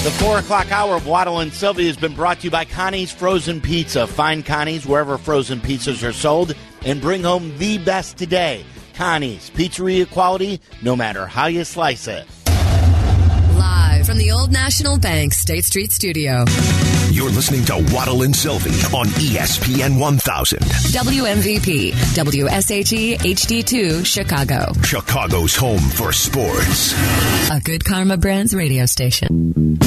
The 4 o'clock hour of Waddle and Sylvie has been brought to you by Connie's Frozen Pizza. Find Connie's wherever frozen pizzas are sold and bring home the best today. Connie's, pizzeria quality, no matter how you slice it. Live from the Old National Bank State Street Studio. You're listening to Waddle and Sylvie on ESPN 1000. WMVP, WSHE HD2, Chicago. Chicago's home for sports. A Good Karma Brands radio station.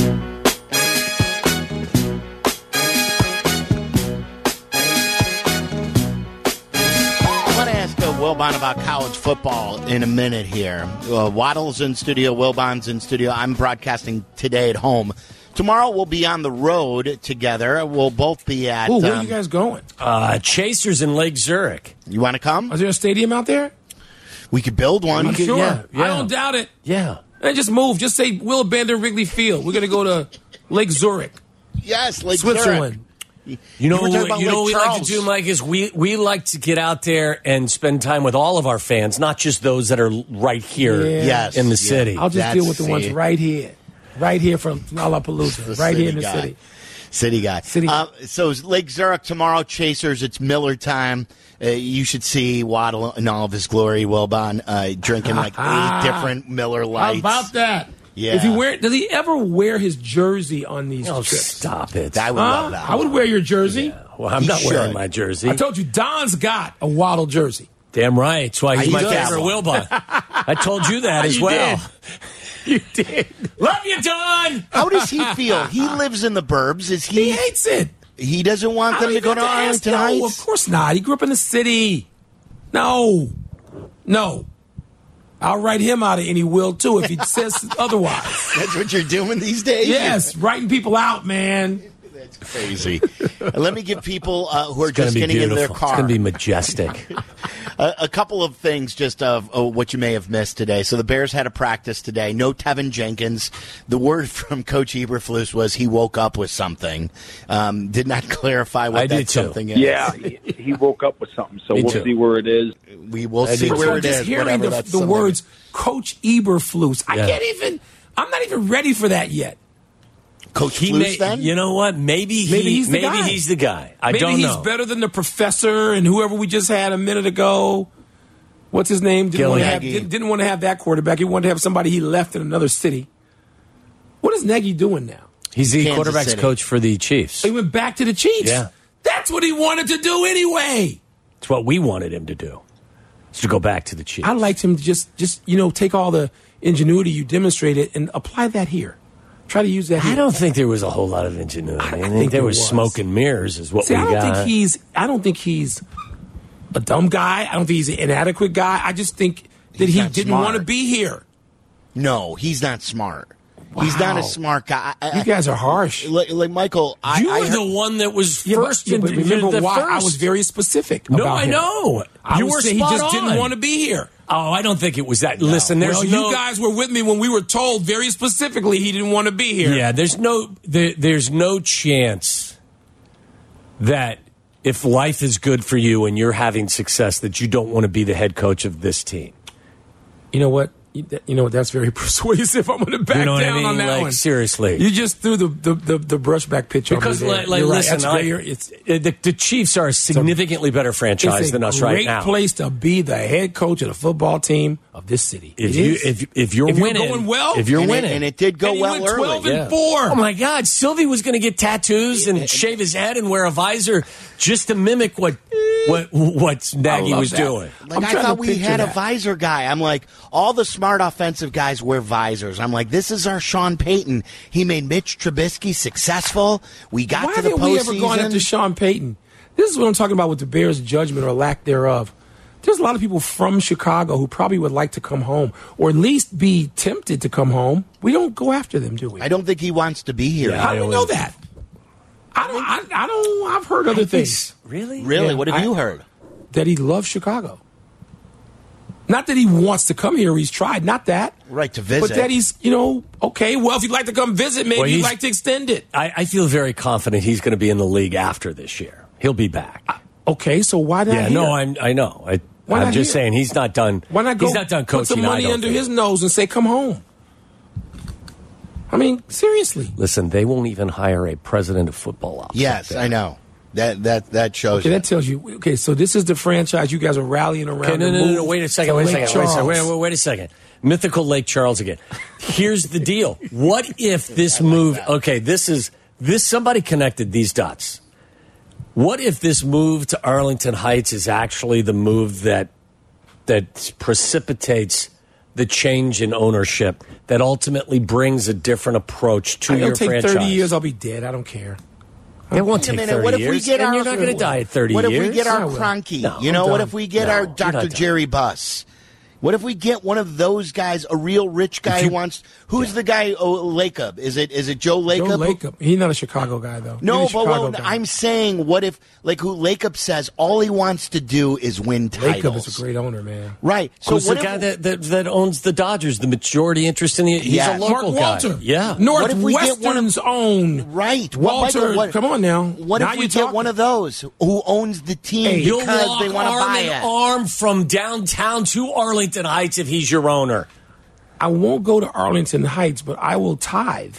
Wilbon about college football in a minute here. Waddle's in studio, Wilbon's in studio. I'm broadcasting today at home. Tomorrow we'll be on the road together. We'll both be at... Where are you guys going? Chasers in Lake Zurich. You want to come? Is there a stadium out there? We could build one. I'm sure. Yeah. I don't doubt it. Yeah. And just move. Just say, we'll abandon Wrigley Field. We're going to go to Lake Zurich. Yes, Lake Switzerland. Zurich. You know what Lake we like Charles. to do, Mike, is we like to get out there and spend time with all of our fans, not just those that are right here Yes. in the city. I'll just deal with the ones right here. Right here from Lollapalooza. Right here in the city. City guy. So Lake Zurich tomorrow, Chasers. It's Miller time. You should see Waddle in all of his glory, Wilbon, drinking like 8 different Miller Lights. How about that? Yeah. Does he ever wear his jersey on these trips? Stop it. I would love that. I would wear your jersey. Yeah. Well, I'm not wearing my jersey. I told you, Don's got a Waddle jersey. Damn right. That's why he's my used to have favorite one. Wilbon. I told you that as You well. You did. Love you, Don. How does he feel? He lives in the burbs. Is He he? hates it. He doesn't want them to go to Arlington No, Heights. of course not. He grew up in the city. No. I'll write him out of any will, too, if he says otherwise. That's what you're doing these days? Yes, writing people out, man. That's crazy. Let me give people who are just It's getting in their beautiful. car It's going to be majestic. a couple of things just of what you may have missed today. So the Bears had a practice today. No Tevin Jenkins. The word from Coach Eberflus was he woke up with something. Did not clarify what that something is. Yeah, he woke up with something, so we'll see where it is. We will see where it Just is. hearing the words Coach Eberflus. I'm not even ready for that yet. Coach Flus, then? You know what? Maybe he's the guy. I don't know. Maybe he's better than the professor and whoever we just had a minute ago. What's his name? Didn't want to have that quarterback. He wanted to have somebody he left in another city. What is Nagy doing now? He's the Kansas quarterback's City. coach for the Chiefs. He went back to the Chiefs. Yeah. That's what he wanted to do anyway. It's what we wanted him to do. Is to go back to the Chiefs. I liked him to just take all the ingenuity you demonstrated and apply that here. Try to use that here. I don't think there was a whole lot of ingenuity. I think there was smoke and mirrors is what we got. I don't think he's a dumb guy. I don't think he's an inadequate guy. I just think that he didn't want to be here. No, he's not smart. Wow. He's not a smart guy. You guys are harsh. Like Michael, You were the one that was first. But remember the why first. I was very specific No, about I him. know. I You was were saying spot he just on. didn't want to be here. Oh, I don't think it was that. Listen, there's you guys were with me when we were told very specifically he didn't want to be here. Yeah, there's no chance that if life is good for you and you're having success that you don't want to be the head coach of this team. You know what? That's very persuasive. I'm going to back down on that one. Seriously. You just threw the brushback pitch Because, on me there. listen, Right. the Chiefs are a significantly better franchise than us right now. It's a great place to be the head coach of the football team of this city. If you're winning, going well, if you're winning, and it did go and well he went 12 early. and 4. Oh my God, Sylvie was going to get tattoos and shave his head and wear a visor just to mimic what Nagy was doing. Like, I thought we had a visor guy. I'm like, all the smart offensive guys wear visors. I'm like, this is our Sean Payton. He made Mitch Trubisky successful. We got to the postseason. Why haven't we ever gone after Sean Payton? This is what I'm talking about with the Bears' judgment or lack thereof. There's a lot of people from Chicago who probably would like to come home or at least be tempted to come home. We don't go after them, do we? I don't think he wants to be here. How do we know that? I don't. I've heard other things. Really? Really? Yeah, What have you heard? That he loves Chicago. Not that he wants to come here. He's tried. Not that. Right, to visit. But that he's, okay, well, if you'd like to come visit, maybe you'd like to extend it. I feel very confident he's going to be in the league after this year. He'll be back. Okay, so why not? Yeah, here? no, I know. I'm just saying he's not done. Why not go he's not done coaching. Put some money under his nose and say, "Come home." I mean, seriously. Listen, they won't even hire a president of football ops. Yes, I know. That shows. Okay, that tells you. Okay, so this is the franchise you guys are rallying around. Okay, no. Wait a second. Wait a second. Mythical Lake Charles again. Here's the deal. What if this move? Okay, this. Somebody connected these dots. What if this move to Arlington Heights is actually the move that precipitates the change in ownership that ultimately brings a different approach to your franchise? It'll take 30 years. I'll be dead. I don't care. It won't take 30 what if years. We get and you're not going to die at 30 years. What if we get our Kroenke? No, what if we get our Dr. Jerry Buss? What if we get one of those guys, a real rich guy who wants? Who's the guy? Lacob? Is it Joe Lacob? Joe Lacob. He's not a Chicago guy though. No, but I'm saying, what if who Lacob says all he wants to do is win titles? Lacob is a great owner, man. Right. So who's the guy that owns the Dodgers, the majority interest in the? He's a local Mark Walter. guy. Yeah. Northwestern's own. Right. Walter. Come on now. What if we get one of those who owns the team because they want to buy it? Arm from downtown to Arlington Heights if he's your owner. I won't go to Arlington Heights, but I will tithe.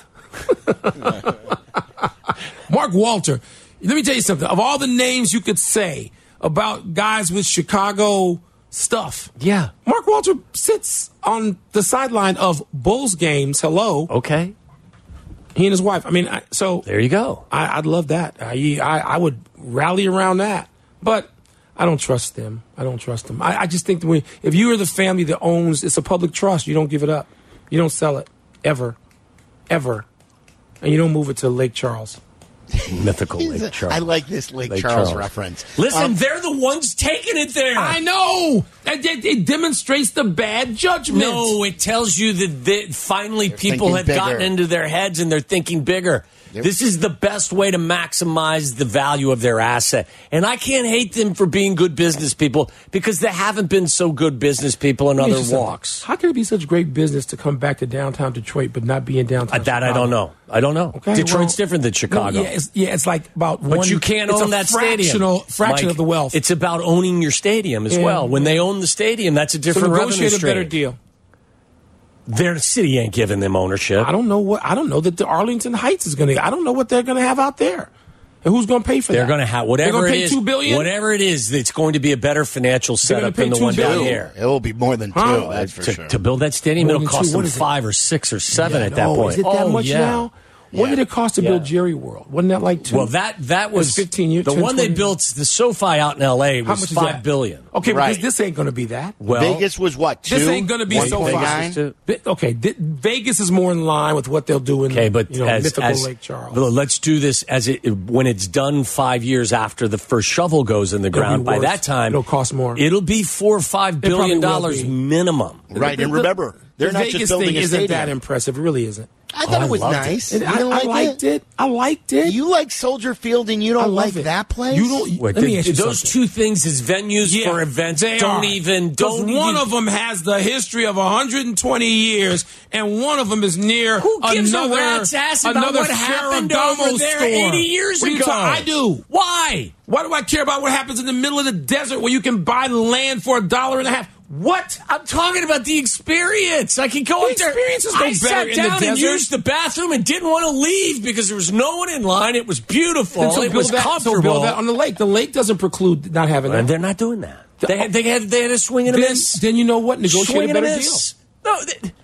Mark Walter. Let me tell you something. Of all the names you could say about guys with Chicago stuff, yeah, Mark Walter sits on the sideline of Bulls games. Hello. Okay. He and his wife. I mean, so there you go. I'd love that. I would rally around that. But I don't trust them. I just think that if you are the family that owns, it's a public trust. You don't give it up. You don't sell it. Ever. And you don't move it to Lake Charles. Mythical Lake Charles. I like this Lake Charles reference. Listen, they're the ones taking it there. I know. It demonstrates the bad judgment. No, it tells you that finally people have gotten into their heads and they're thinking bigger. Yep. This is the best way to maximize the value of their asset. And I can't hate them for being good business people because they haven't been so good business people in other walks. How can it be such great business to come back to downtown Detroit but not be in downtown Chicago? I don't know. Okay, Detroit's different than Chicago. No, it's like about one. But you can't own that stadium. Fraction of the wealth. It's about owning your stadium as well. When they own the stadium, that's a different revenue stream. Negotiate a better deal. Their city ain't giving them ownership. I don't know that the Arlington Heights is going to. I don't know what they're going to have out there, and who's going to pay for that. They're going to have whatever it is. $2 billion? Whatever it is, it's going to be a better financial setup than the one down here. It will be more than two. That's for sure. To build that stadium, it'll cost them 5 or 6 or 7 at that point. Is it that much now? What did it cost to build Jerry World? Wasn't that like 2? Well, that was 15 years. The one they built, the SoFi out in L.A. was $5 billion. Okay, because this ain't going to be that. Well, Vegas was what? 2? This ain't going to be SoFi. Okay, Vegas is more in line with what they'll do in mythical Lake Charles. Let's do this when it's done 5 years after the first shovel goes in the ground. By that time, it'll cost more. It'll be $4 or $5 billion minimum. Right, and remember, they're not just building a stadium. Isn't that impressive? It really isn't. I thought it was nice. I liked it. I liked it. You like Soldier Field and you don't like that place? You don't. Let me ask you those something. 2 things as venues for events don't even. One of them has the history of 120 years, and one of them is near Who gives a rat's ass about what happened over there 80 years ago? I do. Why? Why do I care about what happens in the middle of the desert where you can buy land for $1.50? What? I'm talking about the experience. I can go up there. I sat down and used the bathroom and didn't want to leave because there was no one in line. It was beautiful. It was comfortable. So build that on the lake. The lake doesn't preclude not having that. And they're not doing that. They had a swing and a miss. Then you know what? Negotiate a better deal. No,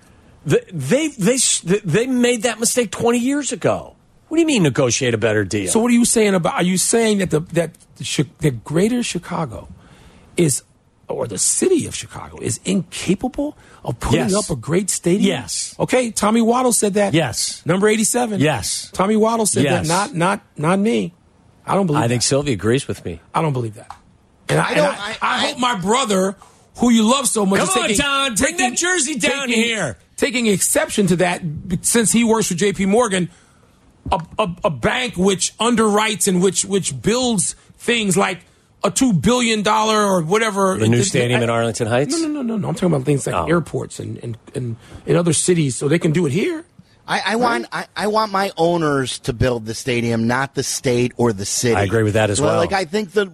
they made that mistake 20 years ago. What do you mean negotiate a better deal? So what are you saying about? Are you saying that the greater Chicago is, or the city of Chicago is incapable of putting up a great stadium? Yes. Okay, Tommy Waddle said that. Yes. Number 87. Yes. Tommy Waddle said that. Not me. I don't believe that. I think Sylvia agrees with me. I don't believe that. And I hope my brother, who you love so much, come on, Don, bring that jersey down here. Taking exception to that, since he works for J.P. Morgan, a bank which underwrites and which builds things like a $2 billion or whatever. The new stadium in Arlington Heights? No. I'm talking about things like airports and in other cities, so they can do it here. I want my owners to build the stadium, not the state or the city. I agree with that as well. Like I think the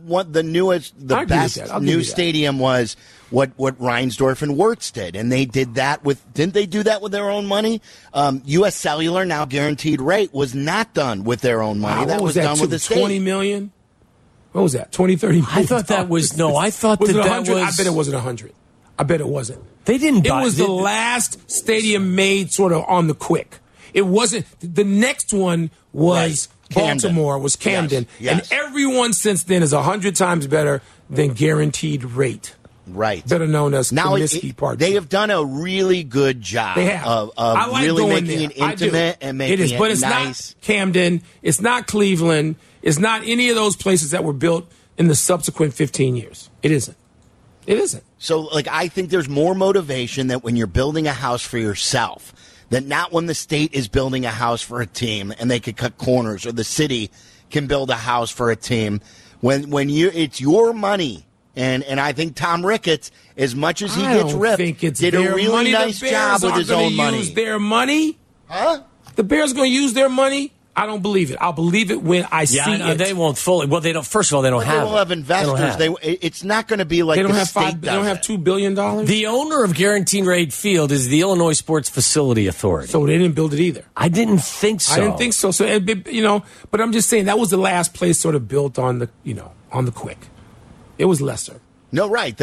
best new stadium was what Reinsdorf and Wirtz did, and they did that didn't they do that with their own money? U.S. Cellular, now Guaranteed Rate, was not done with their own money. That was done with the state. $20 million. What was that? 20, 30 million? I thought that was I thought was that was. was. I bet it wasn't 100. I bet it wasn't. They didn't. It was the last stadium made sort of on the quick. It wasn't. The next one was Baltimore, was Camden. Yes. And everyone since then is 100 times better than Guaranteed Rate. Right. Better known as now Comiskey Park. They have done a really good job of like really making it intimate and making it but it's nice. Not Camden. It's not Cleveland. It's not any of those places that were built in the subsequent 15 years. It isn't. It isn't. So, I think there's more motivation that when you're building a house for yourself, that not when the state is building a house for a team and they could cut corners, or the city can build a house for a team. When it's your money, and I think Tom Ricketts, as much as he gets ripped, did a really nice job with his own money. Use their money? Huh? The Bears going to use their money? I don't believe it. I'll believe it when I see it. They won't fully. Well, they don't. First of all, they don't have. They will have investors. It's not going to be like they don't the have state They don't have $2 billion. The owner of Guaranteed Rate Field is the Illinois Sports Facility Authority. So they didn't build it either. I didn't think so. I didn't think so. So but I'm just saying that was the last place sort of built on the on the quick. It was lesser. No, right.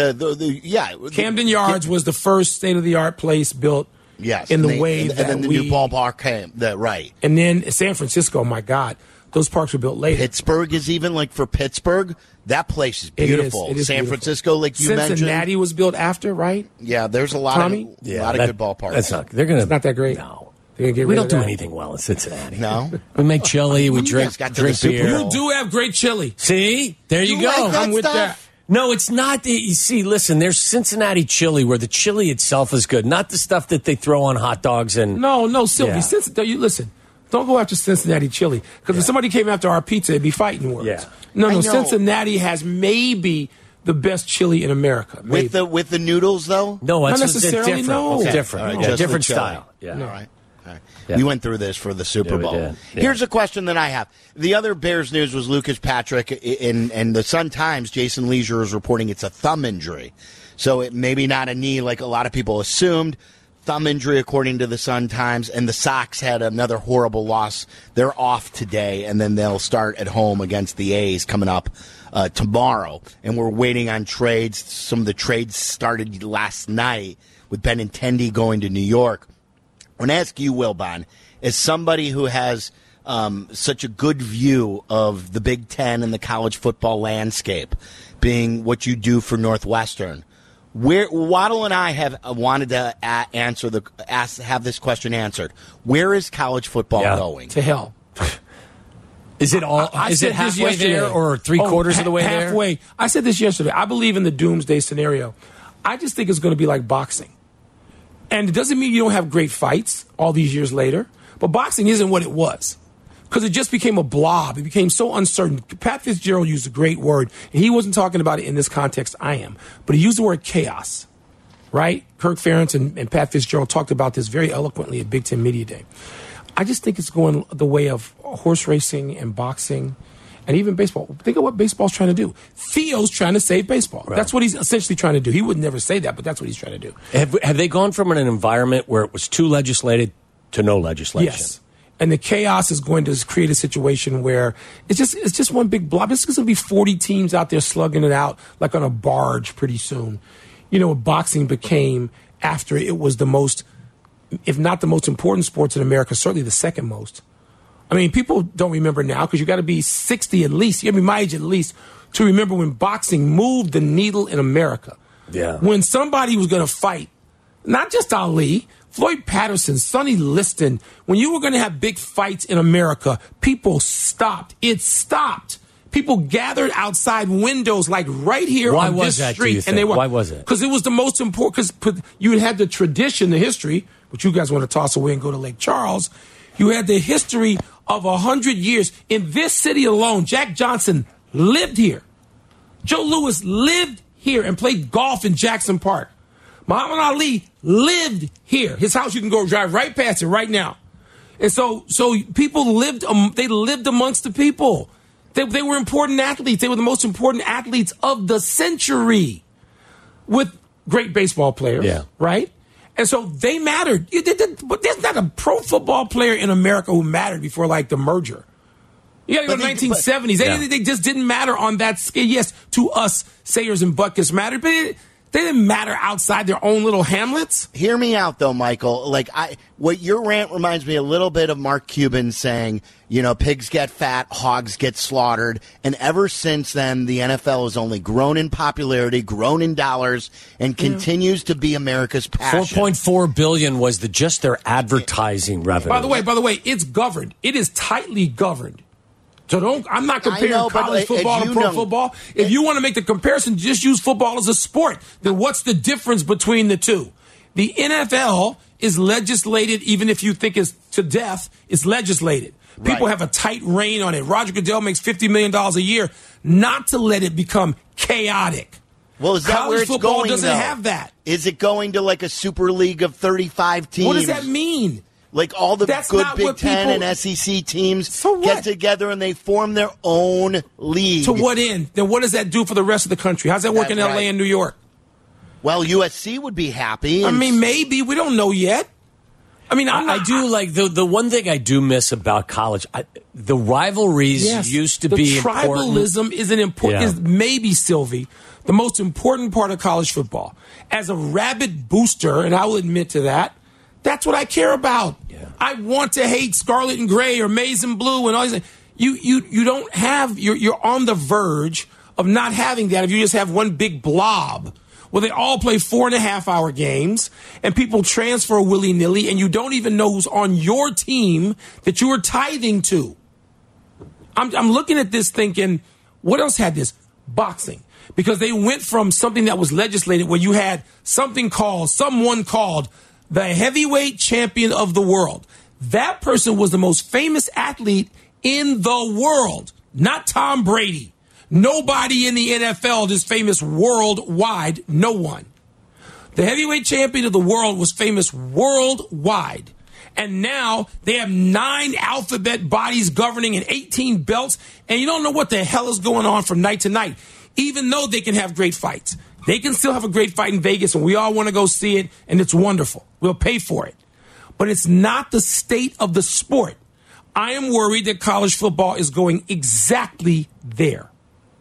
Camden Yards was the first state of the art place built. Yes, in the way that and then the new ballpark came. Right, and then San Francisco. My God, those parks were built later. Pittsburgh is even for Pittsburgh. That place is beautiful. It is San beautiful. Francisco, like you mentioned, Cincinnati was built after, right? Yeah, there's a lot of good ballparks. That's not. They're gonna. It's not that great. No, they're gonna get we rid don't of do that. anything well in Cincinnati. No, we make chili. We drink beer. You do have great chili. See, there you go. Like that I'm with stuff? that. No, it's not. You see, listen, there's Cincinnati chili where the chili itself is good, not the stuff that they throw on hot dogs and. No, Sylvie. Yeah. You listen. Don't go after Cincinnati chili because if somebody came after our pizza, it'd be fighting words. Yeah. No. Cincinnati has maybe the best chili in America. With the noodles though. No, not it's necessarily. different. No, it's different. Right, just different the chili. style. Yeah. All right. Yeah. We went through this for the Super Bowl. did. Yeah. Here's a question that I have. The other Bears news was Lucas Patrick, and the Sun-Times, Jason Leisure is reporting it's a thumb injury. So it maybe not a knee like a lot of people assumed. Thumb injury, according to the Sun-Times, and the Sox had another horrible loss. They're off today, and then they'll start at home against the A's coming up tomorrow. And we're waiting on trades. Some of the trades started last night with Benintendi going to New York. I want to ask you, Wilbon, as somebody who has such a good view of the Big Ten and the college football landscape, being what you do for Northwestern, Waddle and I have wanted to have this question answered. Where is college football going? To hell. Is it all? Is it halfway there or three-quarters of the way there? Halfway. I said this yesterday. I believe in the doomsday scenario. I just think it's going to be like boxing. And it doesn't mean you don't have great fights all these years later. But boxing isn't what it was. Because it just became a blob. It became so uncertain. Pat Fitzgerald used a great word. And he wasn't talking about it in this context, I am. But he used the word chaos. Right? Kirk Ferentz and Pat Fitzgerald talked about this very eloquently at Big Ten Media Day. I just think it's going the way of horse racing and boxing and even baseball. Think of what baseball's trying to do. Theo's trying to save baseball. Right. That's what he's essentially trying to do. He would never say that, but that's what he's trying to do. Have they gone from an environment where it was too legislated to no legislation? Yes. And the chaos is going to create a situation where it's just one big blob. It's going to be 40 teams out there slugging it out like on a barge pretty soon. You know what boxing became after it was the most, if not the most important sports in America, certainly the second most. I mean, people don't remember now because you got to be 60 at least. You got to be my age at least to remember when boxing moved the needle in America. Yeah. When somebody was going to fight, not just Ali, Floyd Patterson, Sonny Liston, when you were going to have big fights in America, people stopped. It stopped. People gathered outside windows like right here on this street. Why was it? Because it was the most important. Because you had the tradition, the history, which you guys want to toss away and go to Lake Charles. You had the history of 100 years. In this city alone, Jack Johnson lived here. Joe Louis lived here and played golf in Jackson Park. Muhammad Ali lived here. His house, you can go drive right past it right now. And so people lived amongst the people. They were important athletes. They were the most important athletes of the century with great baseball players, right? And so they mattered. But there's not a pro football player in America who mattered before, like, the merger. You got to go to the 1970s. They just didn't matter on that scale. Yes, to us, Sayers and Butkus mattered, but they didn't matter outside their own little hamlets. Hear me out, though, Michael. What your rant reminds me a little bit of Mark Cuban saying, pigs get fat, hogs get slaughtered. And ever since then, the NFL has only grown in popularity, grown in dollars, and continues to be America's passion. $4.4 billion was just their advertising revenue. By the way, it's governed. It is tightly governed. So I'm not comparing college football to pro football. If you want to make the comparison, just use football as a sport. Then what's the difference between the two? The NFL is legislated, even if you think it's to death, it's legislated. People have a tight rein on it. Roger Goodell makes $50 million a year not to let it become chaotic. Well, is that college where it's football going, doesn't though? Have that. Is it going to like a super league of 35 teams? What does that mean? Like all the good Big Ten and SEC teams get together and they form their own league. To what end? Then what does that do for the rest of the country? How's that work in L.A. and New York? Well, USC would be happy. I mean, maybe. We don't know yet. I mean, I do like the one thing I do miss about college. The rivalries used to be important. Tribalism is an important, is maybe, Sylvie, the most important part of college football. As a rabid booster, and I will admit to that, that's what I care about. Yeah. I want to hate Scarlet and Gray or Maize and Blue and all these things. You don't have, you're on the verge of not having that if you just have one big blob where they all play 4.5-hour games and people transfer willy-nilly and you don't even know who's on your team that you are tithing to. I'm looking at this thinking, what else had this? Boxing. Because they went from something that was legislated where you had someone called the heavyweight champion of the world. That person was the most famous athlete in the world, not Tom Brady. Nobody in the NFL is famous worldwide. No one. The heavyweight champion of the world was famous worldwide. And now they have 9 alphabet bodies governing and 18 belts. And you don't know what the hell is going on from night to night, even though they can have great fights. They can still have a great fight in Vegas, and we all want to go see it, and it's wonderful. We'll pay for it. But it's not the state of the sport. I am worried that college football is going exactly there.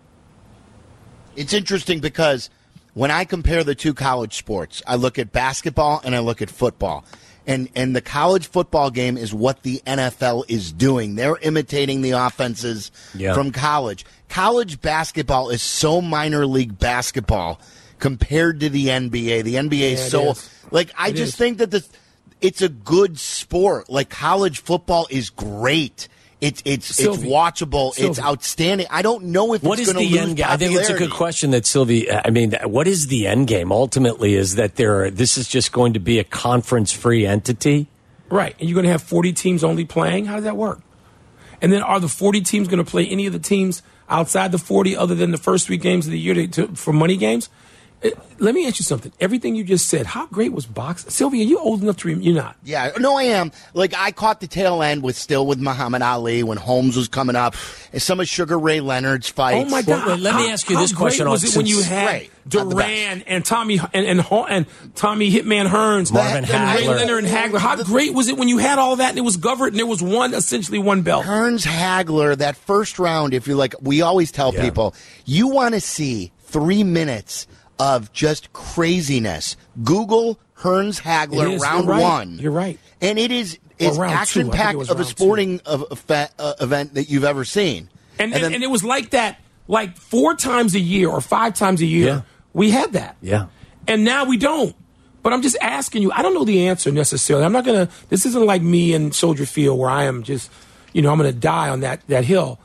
It's interesting because when I compare the two college sports, I look at basketball and I look at football. And the college football game is what the NFL is doing. They're imitating the offenses from college. College basketball is so minor league basketball compared to the NBA. The NBA is so I just think that it's a good sport. Like college football is great. It's watchable. Sylvie. It's outstanding. I don't know if what it's going to lose popularity. I think it's a good question that Sylvie. I mean, what is the end game? Ultimately, is that this is just going to be a conference-free entity, right? And you're going to have 40 teams only playing. How does that work? And then are the 40 teams going to play any of the teams outside the 40, other than the first 3 games of the year for money games? Let me ask you something. Everything you just said, how great was boxing? Sylvia, you old enough to remember? You're not. Yeah, no, I am. Like, I caught the tail end with Muhammad Ali when Holmes was coming up, and some of Sugar Ray Leonard's fights. Oh, my God. Wait, let me ask you this question. How great was it when you had Duran and Tommy and Tommy Hitman Hearns, Marvin Hagler, and Ray Leonard and Hagler? How great was it when you had all that and it was governed and there was essentially one belt? Hearns Hagler, that first round, if you like, we always tell people, you want to see 3 minutes of just craziness. Google Hearns Hagler round 1. You're right. And it's action-packed of a sporting event that you've ever seen. And it was like that, like 4 times a year or 5 times a year. We had that. Yeah. And now we don't. But I'm just asking you, I don't know the answer necessarily. I'm not going to, this isn't like me in Soldier Field where I am just, I'm going to die on that hill.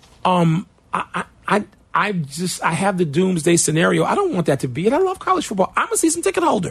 I have the doomsday scenario. I don't want that to be it. I love college football. I'm a season ticket holder.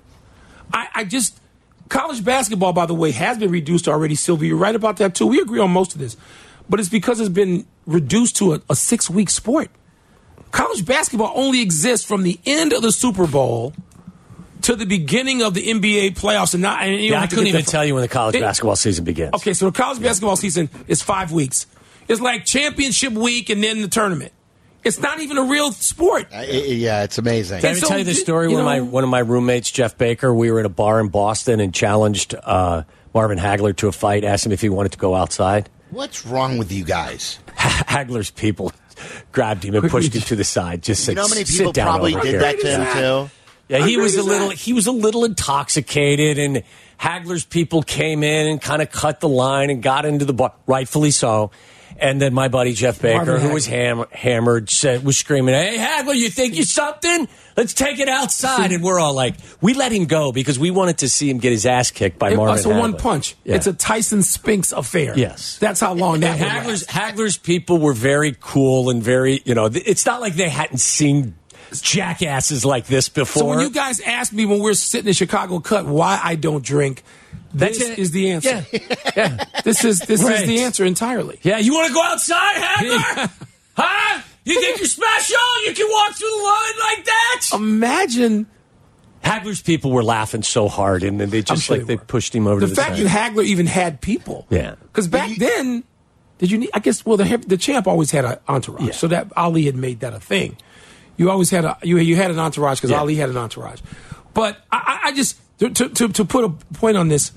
College basketball, by the way, has been reduced already, Sylvia. You're right about that, too. We agree on most of this. But it's because it's been reduced to a 6-week sport. College basketball only exists from the end of the Super Bowl to the beginning of the NBA playoffs, and not. And I couldn't even tell you when the college basketball season begins. Okay, so the college basketball season is 5 weeks. It's like championship week and then the tournament. It's not even a real sport. Yeah, it's amazing. Did I ever tell you the story when one of my roommates, Jeff Baker, we were in a bar in Boston and challenged Marvin Hagler to a fight, asked him if he wanted to go outside? What's wrong with you guys? Hagler's people grabbed him and pushed him to the side. Just said, you know how many people sit down probably over did here. that to him too? Yeah, he was a little intoxicated, and Hagler's people came in and kind of cut the line and got into the bar, rightfully so. And then my buddy Jeff Baker, who was hammered, was screaming, "Hey, Hagler, you think you're something? Let's take it outside." And we're all like, we let him go because we wanted to see him get his ass kicked by Marvin Hagler. It's a one punch. Yeah. It's a Tyson Spinks affair. Yes. That's how long that Hagler's people were very cool and very, it's not like they hadn't seen jackasses like this before. So when you guys asked me when we're sitting in Chicago Cut why I don't drink, this is the answer. Yeah. This is the answer entirely. Yeah, you want to go outside, Hagler? Huh? You think you're special? You can walk through the line like that? Imagine. Hagler's people were laughing so hard, and then they just they pushed him over to the side. The fact that Hagler even had people. Yeah. Because back then, did you need, I guess, well, the champ always had an entourage. Yeah. So that Ali had made that a thing. You always had you had an entourage because Ali had an entourage. But I just, to put a point on this,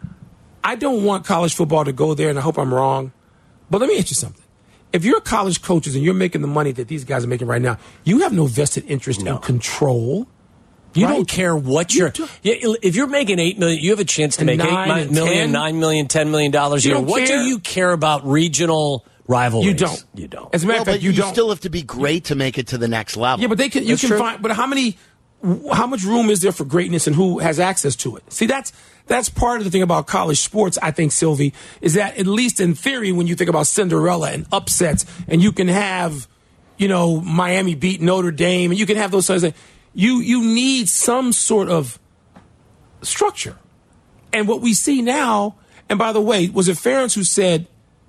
I don't want college football to go there, and I hope I'm wrong. But let me ask you something. If you're college coaches and you're making the money that these guys are making right now, you have no vested interest in control. You don't care what if you're making $8 million, you have a chance to make $8 million, $9 million, $10 million a year. What do you care about regional rivalries? You don't. As a matter of fact, you don't. Still have to be great to make it to the next level. Yeah, but you can find. But how much room is there for greatness, and who has access to it? See, that's part of the thing about college sports, I think, Sylvie, is that at least in theory, when you think about Cinderella and upsets, and you can have, Miami beat Notre Dame, and you can have those sorts of things, you need some sort of structure. And what we see now, and by the way, was it Ferentz who said,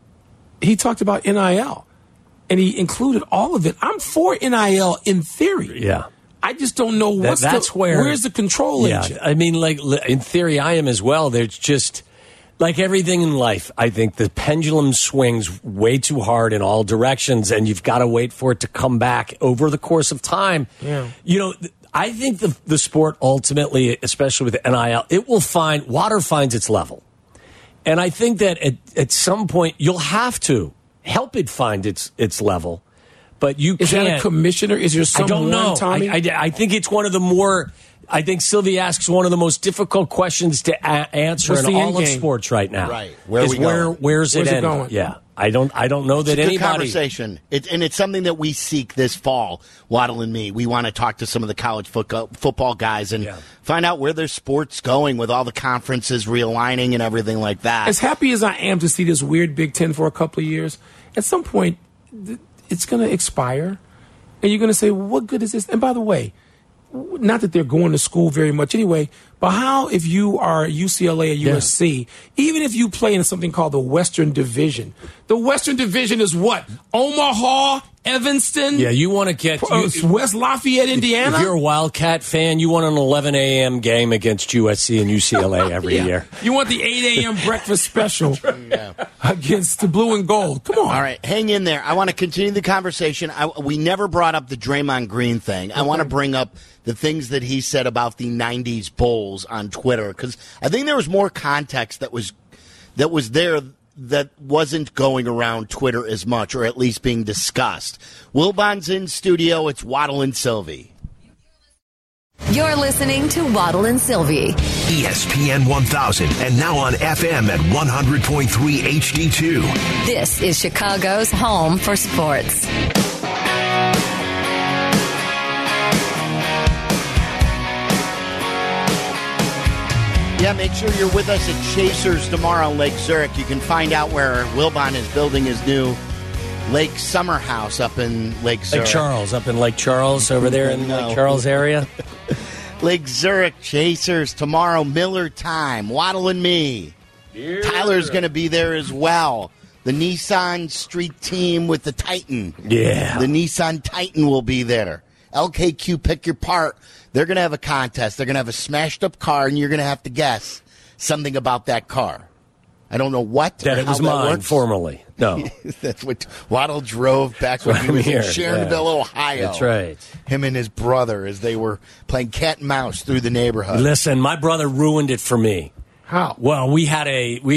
he talked about NIL, and he included all of it. I'm for NIL in theory. Yeah. I just don't know where's the control engine. I mean, like, in theory, I am as well. There's just, like everything in life, I think the pendulum swings way too hard in all directions, and you've got to wait for it to come back over the course of time. Yeah. I think the sport ultimately, especially with NIL, water finds its level. And I think that at some point, you'll have to help it find its level. But you can't. Is that a commissioner? Is there someone? I don't know. Tommy? I think it's one of the more. I think Sylvie asks one of the most difficult questions to answer in all of sports right now. Right. Where's it going? Yeah. I don't know that it's a anybody. Good conversation, and it's something that we seek this fall. Waddle and me, we want to talk to some of the college football guys and find out where their sport's going with all the conferences realigning and everything like that. As happy as I am to see this weird Big Ten for a couple of years, at some point it's going to expire, and you're going to say, "What good is this?" And by the way, not that they're going to school very much anyway, but how if you are UCLA or USC, even if you play in something called the Western Division, the Western Division is what? Omaha, Evanston? Yeah, you want to get... West Lafayette, Indiana? If you're a Wildcat fan, you want an 11 a.m. game against USC and UCLA every year. You want the 8 a.m. breakfast special against the blue and gold. Come on. All right, hang in there. I want to continue the conversation. We never brought up the Draymond Green thing. I want to bring up the things that he said about the 90s Bulls on Twitter, because I think there was more context that was there that wasn't going around Twitter as much, or at least being discussed. Wilbon's in studio. It's Waddle and Sylvie. You're listening to Waddle and Sylvie. ESPN 1000, and now on FM at 100.3 HD2. This is Chicago's home for sports. Yeah, make sure you're with us at Chasers tomorrow on Lake Zurich. You can find out where Wilbon is building his new Lake Summer House up in Lake Zurich. Lake Charles, up in Lake Charles, over there in the Lake Charles area. Lake Zurich, Chasers tomorrow, Miller time, Waddle and me. Yeah. Tyler's going to be there as well. The Nissan Street team with the Titan. Yeah. The Nissan Titan will be there. LKQ Pick Your Part, they're going to have a contest. They're going to have a smashed up car, and you're going to have to guess something about that car. I don't know what. That it was mine formerly. No. That's what Waddle drove back when he was in Sharonville, Ohio. That's right. Him and his brother as they were playing cat and mouse through the neighborhood. Listen, my brother ruined it for me. How? Well, we had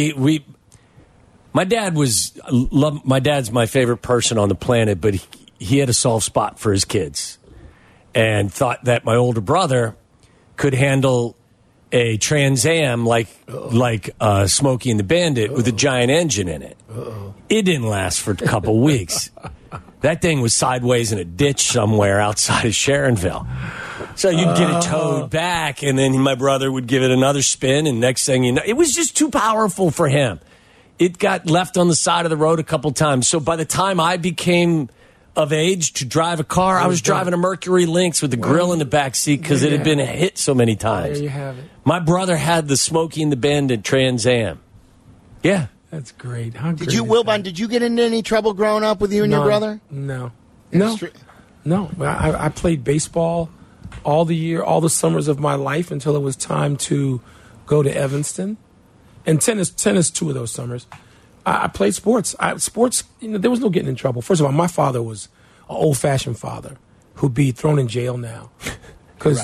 my dad's my favorite person on the planet, but he had a soft spot for his kids and thought that my older brother could handle a Trans Am like Smokey and the Bandit with a giant engine in it. It didn't last for a couple weeks. That thing was sideways in a ditch somewhere outside of Sharonville. So you'd get it towed back, and then my brother would give it another spin, and next thing you know, it was just too powerful for him. It got left on the side of the road a couple times. So by the time I became of age to drive a car, I was driving a Mercury Lynx with the grill in the back seat because it had been hit so many times. There you have it. My brother had the Smokey and the Bandit Trans Am. Yeah. That's great. How great did you, Wilbon, did you get into any trouble growing up with you and your brother? No. I played baseball all the summers of my life until it was time to go to Evanston. And tennis 2 of those summers. I played sports. There was no getting in trouble. First of all, my father was an old-fashioned father who'd be thrown in jail now. Because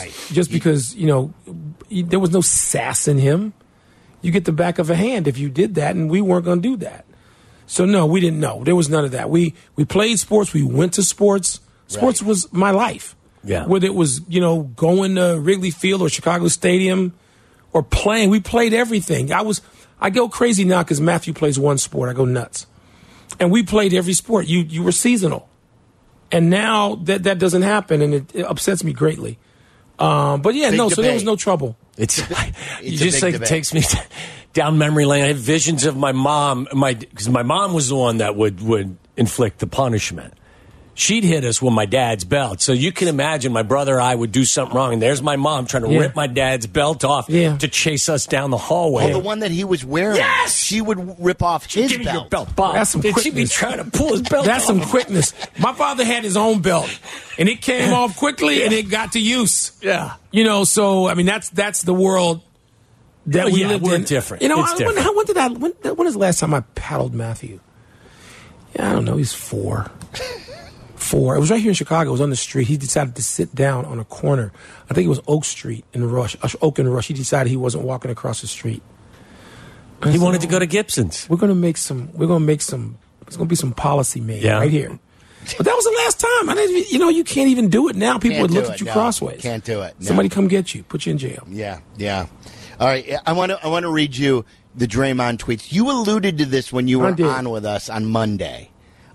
there was no sass in him. You get the back of a hand if you did that, and we weren't going to do that. So, no, we didn't know. There was none of that. We played sports. We went to sports. Sports was my life. Yeah. Whether it was, going to Wrigley Field or Chicago Stadium or playing. We played everything. I go crazy now because Matthew plays one sport. I go nuts. And we played every sport. You were seasonal. And now that doesn't happen, and it upsets me greatly. So there was no trouble. It just takes me down memory lane. I have visions of my mom, because my mom was the one that would inflict the punishment. She'd hit us with my dad's belt. So you can imagine my brother and I would do something wrong, and there's my mom trying to rip my dad's belt off to chase us down the hallway. Oh, the one that he was wearing. Yes! She would rip off his Give me belt. your belt, Bob. That's some quickness. She'd be trying to pull his belt That's off. some quickness. My father had his own belt, and it came off quickly, and it got to use. Yeah. That's the world that we lived in. We're different. When is the last time I paddled Matthew? Yeah, I don't know. He's 4. It was right here in Chicago. It was on the street. He decided to sit down on a corner. I think it was Oak Street in Rush. Oak and Rush. He decided he wasn't walking across the street. He wanted to go to Gibson's. There's going to be some policy made right here. But that was the last time. You can't even do it now. People would look at you crossways. Can't do it. No. Somebody come get you. Put you in jail. Yeah. All right. I want to read you the Draymond tweets. You alluded to this when you were on with us on Monday.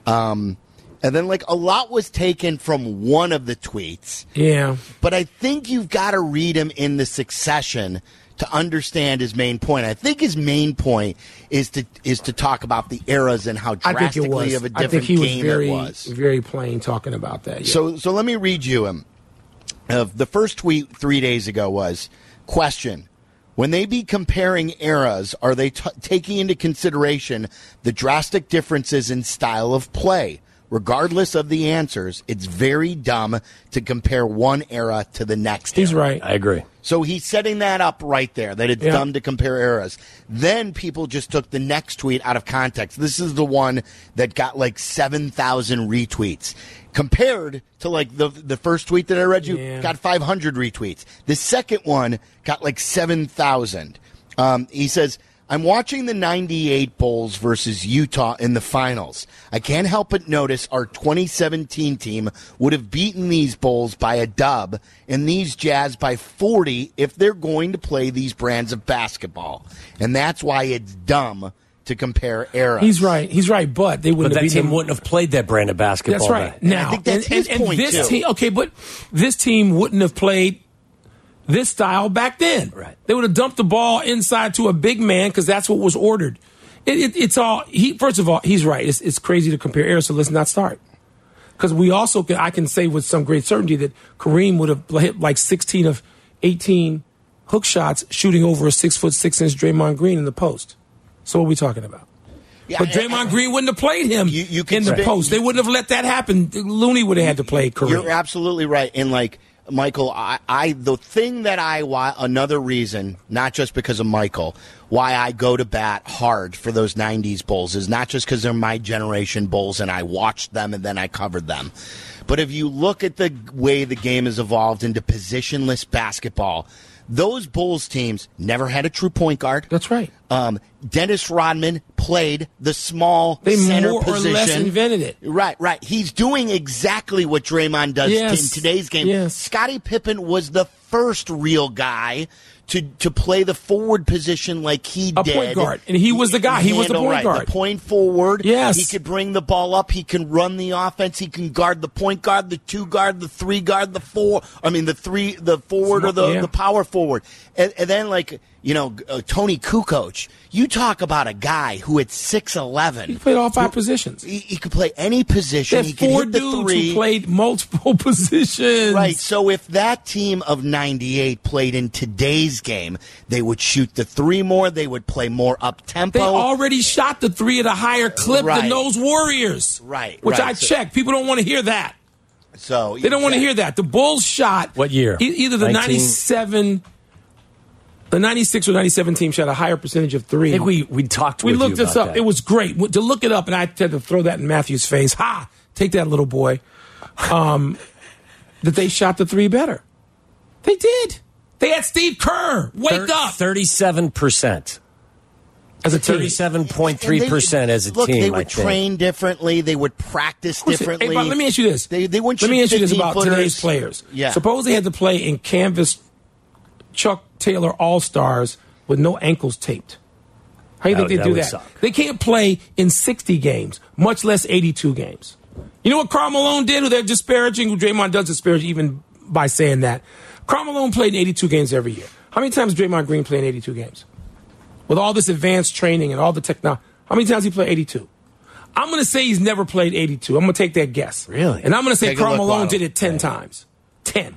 And then, a lot was taken from one of the tweets. Yeah. But I think you've got to read him in the succession to understand his main point. I think his main point is to talk about the eras and how drastically of a different game it was. Very plain talking about that. Yeah. So let me read you him. The first tweet 3 days ago was, question, when they be comparing eras, are they taking into consideration the drastic differences in style of play? Regardless of the answers, it's very dumb to compare one era to the next He's era. right. I agree. So he's setting that up right there, that it's dumb to compare eras. Then people just took the next tweet out of context. This is the one that got 7,000 retweets. Compared to the first tweet that I read you, got 500 retweets. The second one got 7,000. He says, I'm watching the 98 Bulls versus Utah in the finals. I can't help but notice our 2017 team would have beaten these Bulls by a dub and these Jazz by 40 if they're going to play these brands of basketball. And that's why it's dumb to compare eras. He's right, but they wouldn't have beaten team wouldn't have played that brand of basketball. That's right. Now, I think that's his point, this too. Team, but this team wouldn't have played this style back then. Right. They would have dumped the ball inside to a big man because that's what was ordered. It's all. First of all, he's right. It's crazy to compare eras, so let's not start. Because I can say with some great certainty that Kareem would have hit 16 of 18 hook shots shooting over a 6'6" Draymond Green in the post. So what are we talking about? But Draymond Green wouldn't have played him in the post. They wouldn't have let that happen. Looney would have had to play Kareem. You're absolutely right. And, Michael, the thing that another reason, not just because of Michael, why I go to bat hard for those 90s Bulls is not just because they're my generation Bulls and I watched them and then I covered them. But if you look at the way the game has evolved into positionless basketball, those Bulls teams never had a true point guard. That's right. Dennis Rodman played the small center more position. Or less invented it. Right. He's doing exactly what Draymond does in today's game. Yes. Scottie Pippen was the first real guy to play the forward position like he did. A point guard. And he was the guy. He was the point guard. The point forward. Yes. He could bring the ball up. He can run the offense. He can guard the point guard, the 2 guard, the 3 guard, the 4. I mean, the forward or the power forward. And then, Tony Kukoc. You talk about a guy who at 6'11". He played all 5 positions. He could play any position. He could 4 hit the dudes 3. who played multiple positions. Right. So if that team of 98 played in today's game, they would shoot the 3 more. They would play more up-tempo. They already shot the 3 at a higher clip than those Warriors. Right. Which I checked. People don't want to hear that. So they don't want to hear that. The Bulls shot. What year? Either the 97... The 96 or 97 team shot a higher percentage of 3. I think we talked with you about looked this up. that. It was great. To look it up, and I had to throw that in Matthew's face. Ha! Take that, little boy. That they shot the 3 better. They did. They had Steve Kerr. Wake up. 37%. As a team. 37.3% as a team. Look, they would train differently. They would practice differently. Hey, but let me ask you this. They wouldn't let me ask you this about footers. Today's players. Yeah. Suppose they had to play in canvas Chuck Taylor All-Stars with no ankles taped. How do you think they do that? Suck. They can't play in 60 games, much less 82 games. You know what Karl Malone did, who they're disparaging, who Draymond does disparage even by saying that? Karl Malone played in 82 games every year. How many times did Draymond Green play in 82 games? With all this advanced training and all the technology, how many times he played 82? I'm going to say he's never played 82. I'm going to take that guess. Really? And I'm going to say Karl Malone did it 10 times. 10.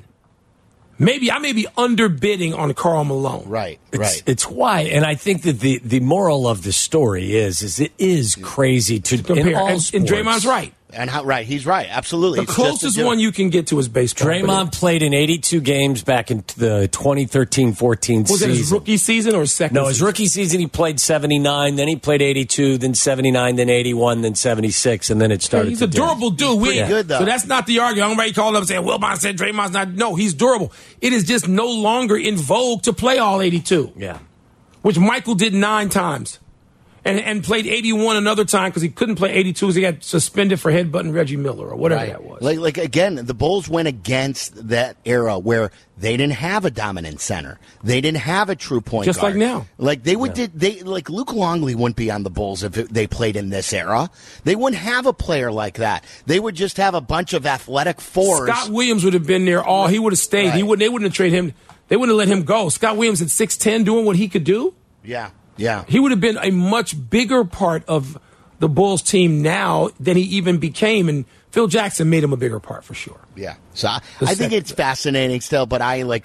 I may be underbidding on Karl Malone. Right. It's why, and I think that the moral of the story is it is crazy to compare. In all and Draymond's right. And he's right. Absolutely. The closest one you can get to is baseball. Draymond played in 82 games back in the 2013-14 season. Was it his rookie season or his second season? No, his rookie season he played 79, then he played 82, then 79, then 81, then 76, and then it started He's a durable dude. He's pretty good, though. So that's not the argument. Somebody called up and said, Wilbon said Draymond's not. No, he's durable. It is just no longer in vogue to play all 82. Yeah. Which Michael did 9 times. And played 81 another time because he couldn't play 82 because he got suspended for headbutting Reggie Miller or whatever that was. Like again, the Bulls went against that era where they didn't have a dominant center. They didn't have a true point guard. Just like now. Like like Luke Longley wouldn't be on the Bulls if they played in this era. They wouldn't have a player like that. They would just have a bunch of athletic fours. Scott Williams would have been there he would have stayed. Right. They wouldn't have traded him. They wouldn't have let him go. Scott Williams at 6'10" doing what he could do. Yeah. He would have been a much bigger part of the Bulls team now than he even became, and Phil Jackson made him a bigger part for sure. Yeah. So I think it's fascinating still, but I like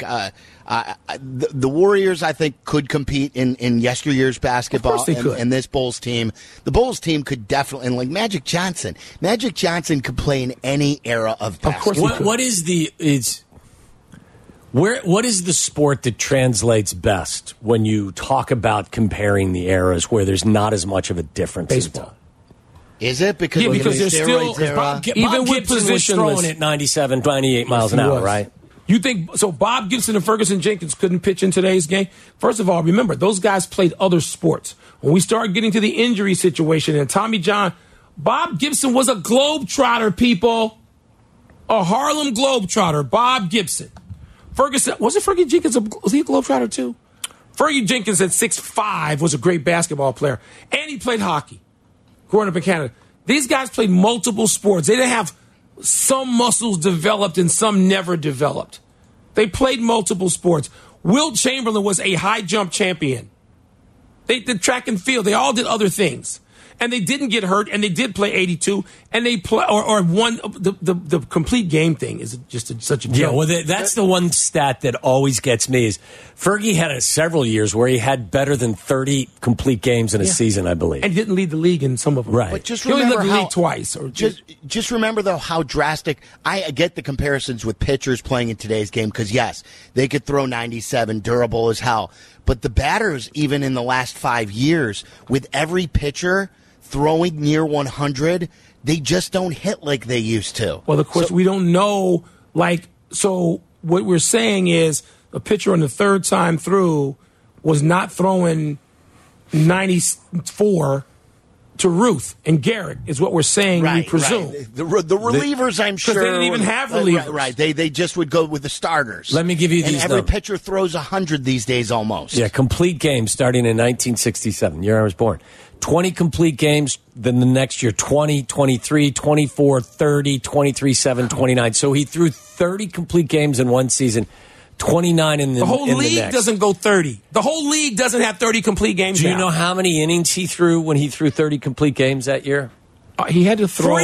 the Warriors, I think, could compete in yesteryear's basketball. Of course they could. And this Bulls team. The Bulls team could definitely, and like Magic Johnson could play in any era of basketball. Of course what is the sport that translates best when you talk about comparing the eras where there's not as much of a difference? Baseball. Is it? Because there's still even with Gibson was throwing it 97, 98 miles an hour, right? You think so? Bob Gibson and Ferguson Jenkins couldn't pitch in today's game. First of all, remember those guys played other sports. When we start getting to the injury situation and Tommy John, Bob Gibson was a globetrotter, people, a Harlem Globetrotter. Bob Gibson. Ferguson, wasn't Fergie Jenkins, was he a Globetrotter too? Fergie Jenkins at 6'5" was a great basketball player. And he played hockey growing up in Canada. These guys played multiple sports. They didn't have some muscles developed and some never developed. They played multiple sports. Wilt Chamberlain was a high jump champion. They did track and field. They all did other things. and they didn't get hurt, and they did play 82, and they play or won. The complete game thing is just such a joke. Yeah, well, that's the one stat that always gets me is Fergie had several years where he had better than 30 complete games in a season, I believe, and didn't lead the league in some of them. Right. But just he only remember led the league twice. Or just remember though how drastic. I get the comparisons with pitchers playing in today's game because yes, they could throw 97, durable as hell. But the batters, even in the last 5 years, with every pitcher throwing near 100, they just don't hit like they used to. Well, of course, we don't know. So what we're saying is a pitcher on the third time through was not throwing 94 to Ruth and Garrett is what we're saying. Right, we presume right. The relievers, I'm sure, because they didn't even have relievers. Right. They just would go with the starters. Let me give you these And every numbers. pitcher throws 100 these days almost. Yeah, complete games starting in 1967, year I was born. 20 complete games, then the next year 20, 23, 24, 30, 23, 7, 29. So he threw 30 complete games in one season, 29 in the whole in league the next. doesn't go 30. The whole league doesn't have 30 complete games. Do you know how many innings he threw when he threw 30 complete games that year? He had to throw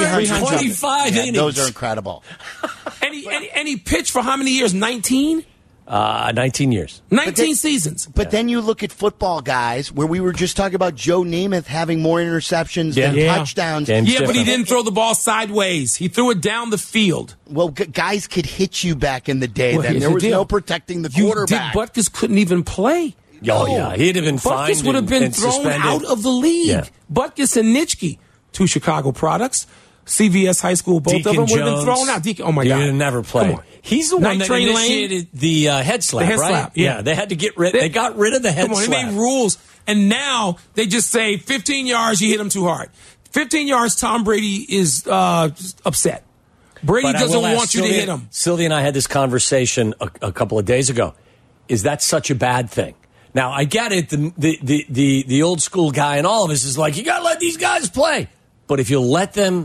325 innings. Those are incredible. And he pitched for how many years? 19? 19 years. 19 seasons. But then you look at football guys, where we were just talking about Joe Namath having more interceptions than touchdowns. Game's but he different. didn't throw the ball sideways. He threw it down the field. Well, guys could hit you back in the day. Well, Then here's there the was deal. no protecting the quarterback. Dick Butkus couldn't even play. Oh, yeah. He'd have been fined Butkus would have been and thrown suspended. out of the league. Yeah. Butkus and Nitschke, two Chicago products. CVS High School, both Deacon of them would have been Jones. thrown out. Oh, my God. He never played. Come on. He's the one Night that Train initiated the head slap, The head right? slap, yeah. They had to get rid. They got rid of the head Come on, slap. they made rules, and now they just say 15 yards, you hit him too hard. 15 yards, Tom Brady is upset. Brady But I doesn't will ask want you to hit him. Sylvia and I had this conversation a couple of days ago. Is that such a bad thing? Now I get it. The old school guy in all of us is like, you got to let these guys play. But if you let them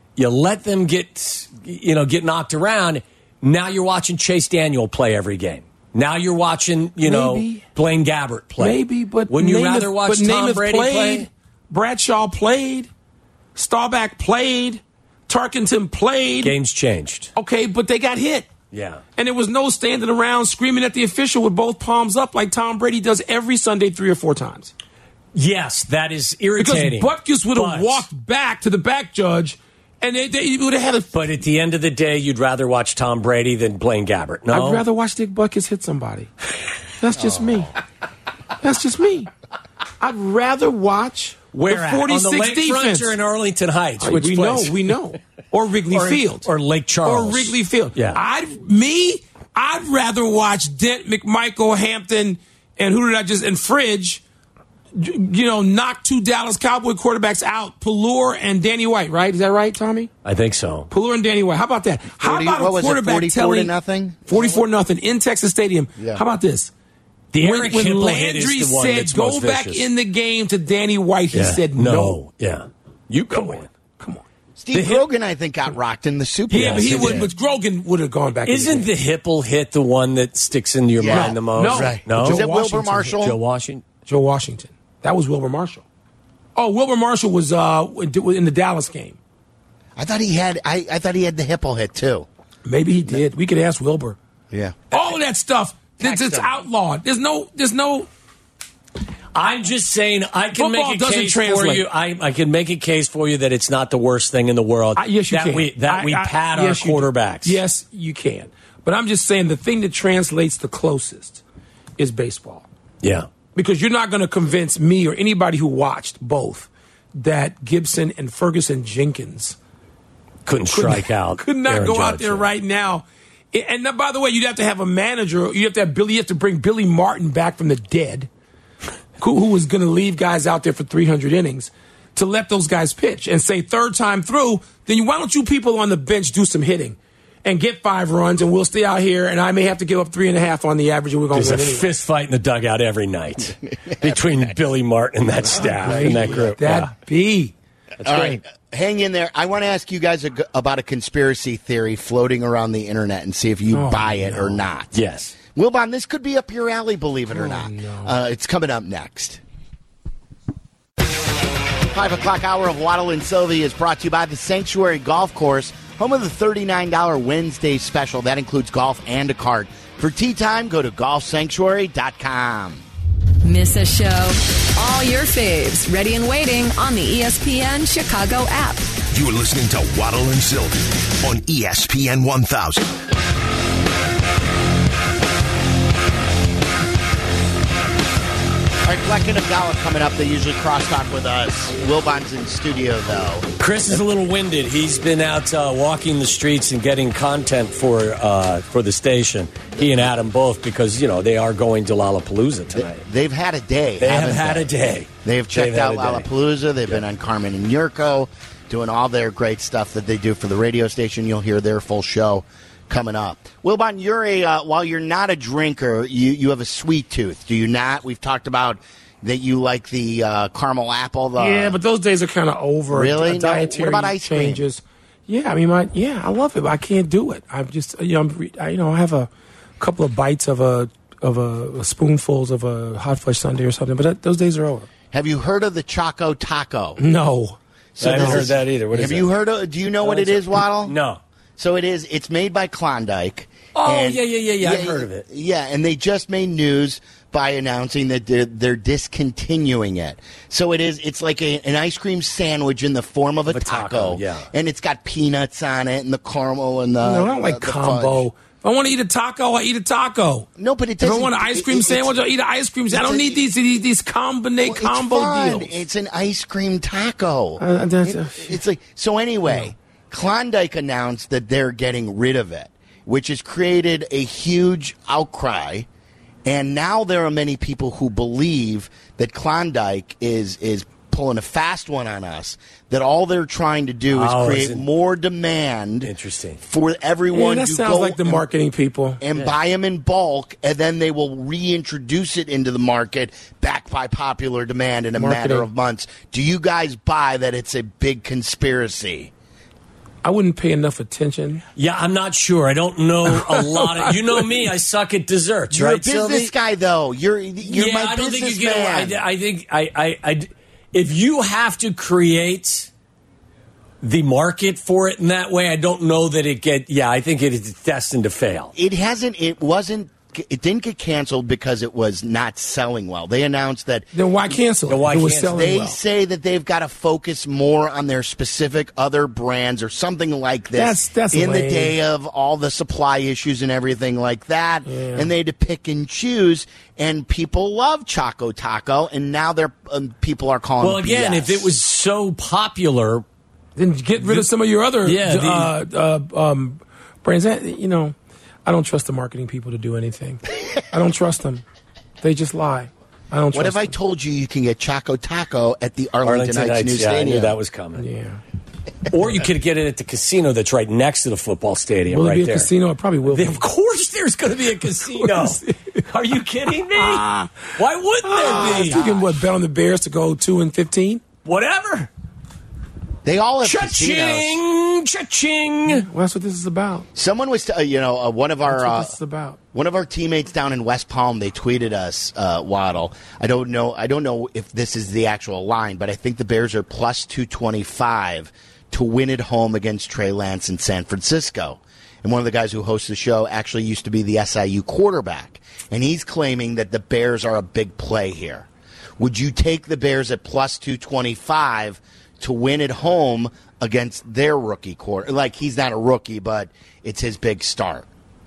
get knocked around. Now you're watching Chase Daniel play every game. Now you're watching Blaine Gabbert play. Maybe, but wouldn't you rather watch Tom Brady play? Bradshaw played. Staubach played. Tarkenton played. Games changed. Okay, but they got hit. Yeah. And there was no standing around screaming at the official with both palms up like Tom Brady does every Sunday 3 or 4 times. Yes, that is irritating. Because Butkus would have walked back to the back judge, and they would have had a... But at the end of the day, you'd rather watch Tom Brady than Blaine Gabbert, no? I'd rather watch Dick Butkus hit somebody. That's just me. That's just me. I'd rather watch the 46 on the defense. Lakefront or in Arlington Heights? Which we place? know. Or Wrigley Field. Or Lake Charles. Or Wrigley Field. Yeah. I'd rather watch Dent, McMichael, Hampton, and and Fridge, knock 2 Dallas Cowboy quarterbacks out, Pallure and Danny White, right? Is that right, Tommy? I think so. Pallure and Danny White. How about that? How about a quarterback 44-0? 44-0 in Texas Stadium. Yeah. How about this? The Eric when Hipple Landry hit is the one said, that's go most back vicious. in the game to Danny White, he said no. Yeah. You go in. Come on. Steve Grogan, I think, got rocked in the Super Bowl. Yeah, but but Grogan would have gone back. Isn't the Hipple hit the one that sticks into your mind the most? No. Right. No? Is it Wilbur Washington. Marshall? Joe Washington. That was Wilbur Marshall. Oh, Wilbur Marshall was in the Dallas game. I thought he had the Hipple hit too. Maybe he did. We could ask Wilbur. Yeah. All of that stuff. It's outlawed. There's no. I'm just saying I can Football make a doesn't case for translate. you. I can make a case for you that it's not the worst thing in the world. Yes, you can. We pad our yes, you do. quarterbacks. Yes, you can. But I'm just saying the thing that translates the closest is baseball. Yeah. Because you're not going to convince me or anybody who watched both that Gibson and Ferguson Jenkins Couldn't strike out. Could not Aaron go out Judge, there yeah. right now. And now, by the way, you'd have to have a manager. You have to bring Billy Martin back from the dead, who was going to leave guys out there for 300 innings, to let those guys pitch and say third time through. Then why don't you people on the bench do some hitting and get 5 runs, and we'll stay out here, and I may have to give up 3.5 on the average, and we're going to There's win a anyway. fist fight in the dugout every night between Billy Martin and that staff and that group. That be. That's All great. right, hang in there. I want to ask you guys about a conspiracy theory floating around the internet and see if you buy it or not. Yes. Wilbon, this could be up your alley, believe it or not. No. It's coming up next. 5 o'clock hour of Waddle and Sylvie is brought to you by the Sanctuary Golf Course, home of the $39 Wednesday special. That includes golf and a cart. For tee time, go to golfsanctuary.com. Miss a show? All your faves, ready and waiting on the ESPN Chicago app. You're listening to Waddle and Sylvie on ESPN 1000. All right, Fleck and Abdallah coming up. They usually crosstalk with us. Wilbon's in studio, though. Chris is a little winded. He's been out walking the streets and getting content for the station. He and Adam both, because, they are going to Lollapalooza tonight. They've had a day. They have had a day. They've checked out Lollapalooza. They've been on Carmen and Yurko, doing all their great stuff that they do for the radio station. You'll hear their full show coming up. Wilbon, you're while you're not a drinker, you have a sweet tooth, do you not? We've talked about that you like the caramel apple. Yeah, but those days are kind of over. Really? Dietary what about ice changes. cream? Yeah, I mean, I love it, but I can't do it. I'm just, I have a couple of bites of a spoonfuls of a hot fudge sundae or something, but those days are over. Have you heard of the Choco Taco? No. So I haven't heard that either. What is have you heard of? Do you know what it is, Waddle? No. So it's made by Klondike. Oh, and yeah. I've heard of it. Yeah, and they just made news by announcing that they're discontinuing it. So it's like an ice cream sandwich in the form of a taco. Yeah. And it's got peanuts on it and the caramel and the No, I don't like combo. Fudge. If I want to eat a taco, I eat a taco. No, but it If doesn't. I want an ice cream sandwich, I'll eat an ice cream sandwich. I don't need these combo deals. It's an ice cream taco. It's like so. Anyway, Klondike announced that they're getting rid of it, which has created a huge outcry. And now there are many people who believe that Klondike is pulling a fast one on us, that all they're trying to do is create more demand for everyone that to sounds go like the marketing people. And buy them in bulk, and then they will reintroduce it into the market backed by popular demand in a matter of months. Do you guys buy that it's a big conspiracy? I wouldn't pay enough attention. Yeah, I'm not sure. I don't know a lot. You know me. I suck at desserts, You're right, a business guy, though. You're my business man. I think if you have to create the market for it in that way, I don't know that I think it is destined to fail. It didn't get canceled because it was not selling well. They announced that. Then why cancel it? Why it was cancel? selling They well. say that they've got to focus more on their specific other brands or something like this. That's in lame. the day of all the supply issues and everything like that. Yeah. And they had to pick and choose. And people love Choco Taco, and now people are calling. Well, again, BS. if it was so popular, then get rid of some of your other brands. I don't trust the marketing people to do anything. I don't trust them. They just lie. I don't trust What if them. I told you can get Choco Taco at the Arlington Heights new stadium? I knew that was coming. Yeah. Or you could get it at the casino that's right next to the football stadium. Will right it be a there. casino? It probably will be. Of course there's going to be a casino. Are you kidding me? Why wouldn't there be? You can bet on the Bears to go 2-15? Whatever. They all have Cha-ching! Cha-ching! Well, that's what this is about. Someone was, one of our That's what this is about. One of our teammates down in West Palm, they tweeted us, Waddle. I don't know if this is the actual line, but I think the Bears are plus 225 to win at home against Trey Lance in San Francisco. And one of the guys who hosts the show actually used to be the SIU quarterback, and he's claiming that the Bears are a big play here. Would you take the Bears at plus 225? To win at home against their rookie quarter? Like, he's not a rookie, but it's his big start.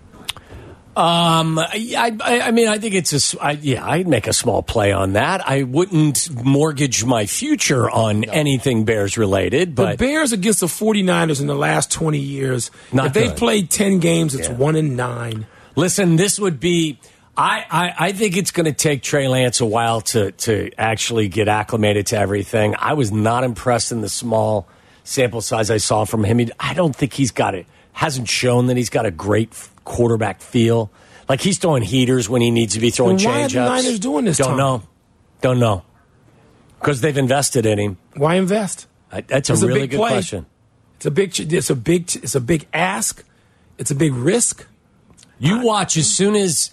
I mean, I think it's I'd make a small play on that. I wouldn't mortgage my future on anything Bears related. But the Bears against the 49ers in the last 20 years, if they've played 10 games, it's 1-9. Listen, this would be. I think it's going to take Trey Lance a while to actually get acclimated to everything. I was not impressed in the small sample size I saw from him. I don't think he's got it. Hasn't shown that he's got a great quarterback feel. Like, he's throwing heaters when he needs to be throwing change-ups. Why are the Niners doing this? Don't know. Because they've invested in him. Why invest? That's a really good question. It's a big ask. It's a big risk. You watch as soon as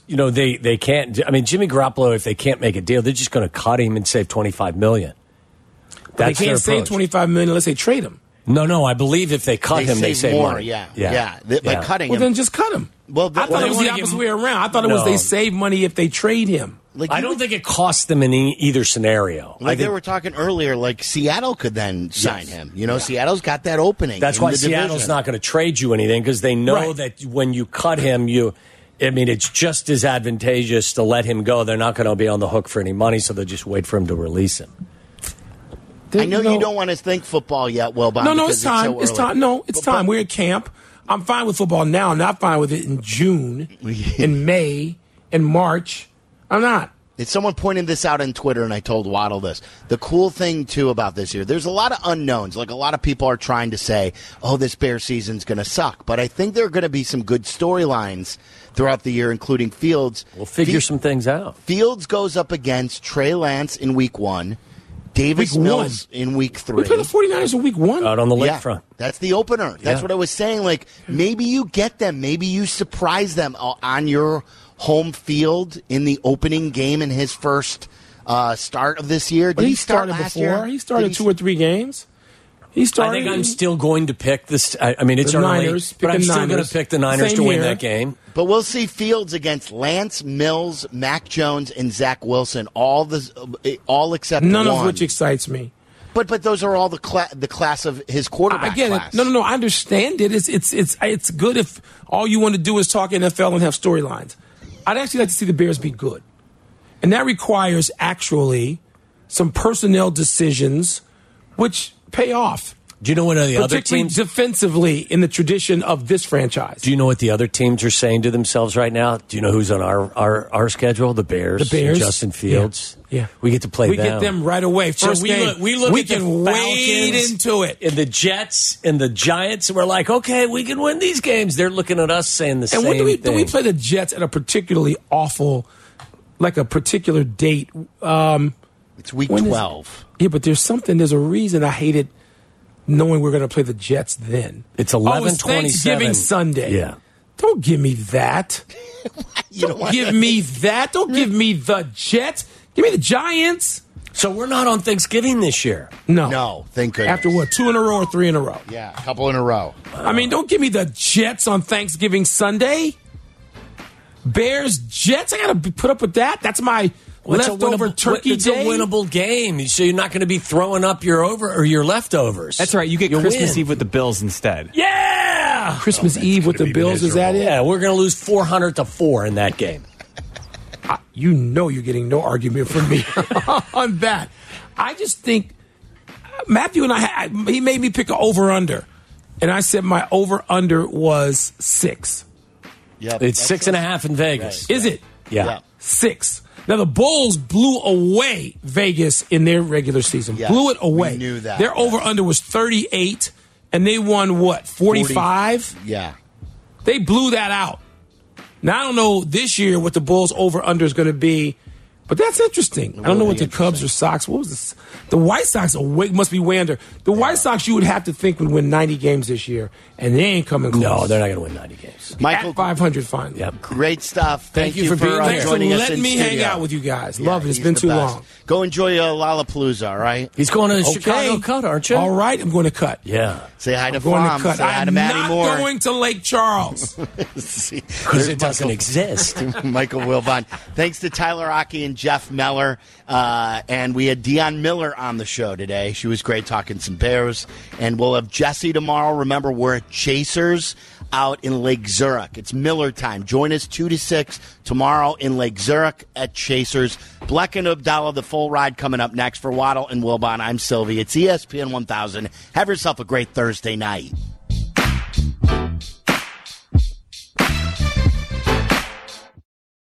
they can't. I mean, Jimmy Garoppolo, if they can't make a deal, they're just going to cut him and save $25 million. They can't save $25 million unless they trade him. No. I believe if they cut him, they save more. money. Yeah. By cutting him. Then just cut him. Well, I thought it was the opposite way around. I thought it was they save money if they trade him. I don't think it costs them in either scenario. They were talking earlier, Seattle could then sign him. Seattle's got that opening. That's why Seattle's not going to trade you anything because they know that when you cut him, it's just as advantageous to let him go. They're not going to be on the hook for any money, so they'll just wait for him to release him. I know you don't want to think football yet, Wilbon. No, it's time. It's time. No, it's time. We're at camp. I'm fine with football now. I'm not fine with it in June, in May, in March. I'm not. Someone pointed this out on Twitter, and I told Waddle this. The cool thing, too, about this year, there's a lot of unknowns. A lot of people are trying to say, this Bears season's going to suck. But I think there are going to be some good storylines throughout the year, including Fields. We'll figure some things out. Fields goes up against Trey Lance in Week 1. Davis Mills in Week 3. We played the 49ers in Week 1? Out on the lakefront. That's the opener. That's what I was saying. Maybe you get them. Maybe you surprise them on your home field in the opening game in his first start of this year. Did he start last year? He started 2 or 3 games. He started. I think I'm still going to pick this. It's early, Niners, but I'm still going to pick the Niners to win that game. But we'll see Fields against Lance, Mills, Mac Jones, and Zach Wilson. All except none one. of which excites me. But those are all the class of his quarterback. I get class. it. No. I understand it. It's good if all you want to do is talk NFL and have storylines. I'd actually like to see the Bears be good, and that requires actually some personnel decisions, which pay off. Do you know what the other teams defensively in the tradition of this franchise? Do you know what the other teams are saying to themselves right now? Do you know who's on our schedule? The Bears. Justin Fields. Yeah. We get to play them. We get them right away. First game. We look at can the wade into it. And the Jets and the Giants, and we're like, okay, we can win these games. They're looking at us saying the same thing. And when do we play the Jets at a particularly awful, a particular date? It's Week 12. But there's a reason I hate it. Knowing we're going to play the Jets then. It's 11:27. It's Thanksgiving Sunday. Yeah. Don't give me that. Don't give me that. Don't give me the Jets. Give me the Giants. So we're not on Thanksgiving this year. No, thank goodness. After what, 2 in a row or 3 in a row? Yeah, a couple in a row. Don't give me the Jets on Thanksgiving Sunday. Bears, Jets, I got to put up with that. That's my leftover turkey it's day. It's a winnable game, so you're not going to be throwing up your leftovers. That's right. You get Christmas Eve with the Bills instead. Yeah, Christmas Eve with the Bills. Is that it? Yeah, we're going to lose 400-4 in that game. You're getting no argument from me on that. I just think Matthew and he made me pick an over/under, and I said my over/under was 6. Yep, it's 6.5 in Vegas. Right. Is it? Yeah. 6. Now, the Bulls blew away Vegas in their regular season. Yes, blew it away. We knew that. Their over-under was 38, and they won, 45? Yeah. They blew that out. Now, I don't know this year what the Bulls over-under is going to be, but that's interesting. I don't know what the Cubs or Sox, what was this? The White Sox must be way under. The White Sox, you would have to think, would win 90 games this year, and they ain't coming close. No, they're not going to win 90 games. Michael, at 500 finally. Yep. Great stuff. Thank you for being there. Joining us letting in me studio. hang out with you guys. Love it. It's been too long. Go enjoy Lollapalooza, all right? He's going to Chicago Cut, aren't you? All right, I'm going to cut. Yeah. Say hi to going Fromm. to cut. Say hi to Maddie I'm Moore. not going to Lake Charles. Because it doesn't exist. Michael Wilbon. Thanks to Tyler Aki and Jeff Meller. And we had Deion Miller on the show today. She was great talking some Bears. And we'll have Jesse tomorrow. Remember, we're at Chasers out in Lake Zurich. It's Miller time. Join us 2 to 6 tomorrow in Lake Zurich at Chasers. Bleck and Abdallah, the full ride coming up next. For Waddle and Wilbon, I'm Sylvie. It's ESPN 1000. Have yourself a great Thursday night.